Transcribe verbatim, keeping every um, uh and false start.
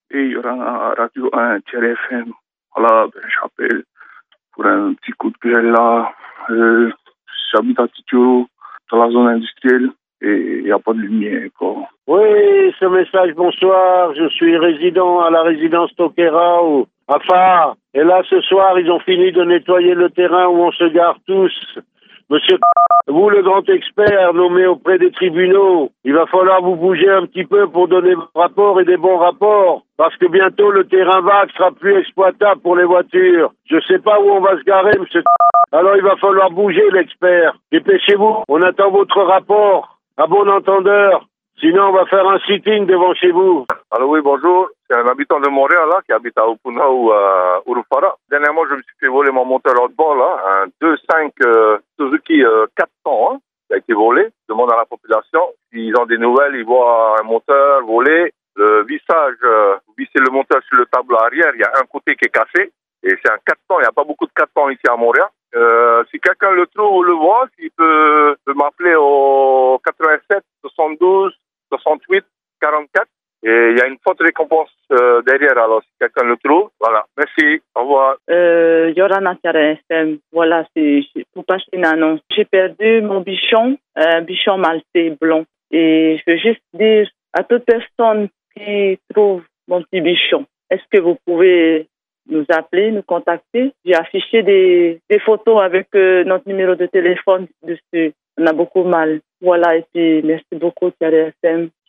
Et il y aura un radio un tiret F M. Voilà, ben, j'appelle pour un petit coup de gueule là. Euh, j'habite à Titio, dans la zone industrielle, et il n'y a pas de lumière, quoi. Oui, ce message, bonsoir. Je suis résident à la résidence Toquera ou à Phare. Et là, ce soir, ils ont fini de nettoyer le terrain où on se gare tous. Monsieur, vous, le grand expert nommé auprès des tribunaux, il va falloir vous bouger un petit peu pour donner vos rapports et des bons rapports. Parce que bientôt, le terrain vague sera plus exploitable pour les voitures. Je sais pas où on va se garer, monsieur. Alors, il va falloir bouger, l'expert. Dépêchez-vous. On attend votre rapport. À bon entendeur. Sinon, on va faire un sitting devant chez vous. Alors oui, bonjour. C'est un habitant de Montréal là, qui habite à Opuna ou à Urufara. Dernièrement, je me suis fait voler mon moteur hot-ball, là, un deux cinq euh, Suzuki euh, quatre cents, hein, qui a été volé. Je demande à la population s'ils ont des nouvelles, ils voient un moteur volé. Le vissage, euh, vous vissez le moteur sur le tableau arrière, il y a un côté qui est cassé. Et c'est un quatre cents, il n'y a pas beaucoup de quatre cents ici à Montréal. Euh, si quelqu'un le trouve ou le voit, s'il peut, peut m'appeler au quatre-vingt-sept soixante-douze soixante-huit quarante-quatre. Et il y a une forte récompense euh, derrière, alors si quelqu'un le trouve. Voilà, merci, au revoir. Euh, Yorana Tiret F M, voilà, c'est pour passer une annonce. J'ai perdu mon bichon, un bichon maltais blanc. Et je veux juste dire à toute personne qui trouve mon petit bichon, est-ce que vous pouvez nous appeler, nous contacter? J'ai affiché des, des photos avec euh, notre numéro de téléphone dessus. On a beaucoup mal. Voilà, et puis merci beaucoup, Tiret F M.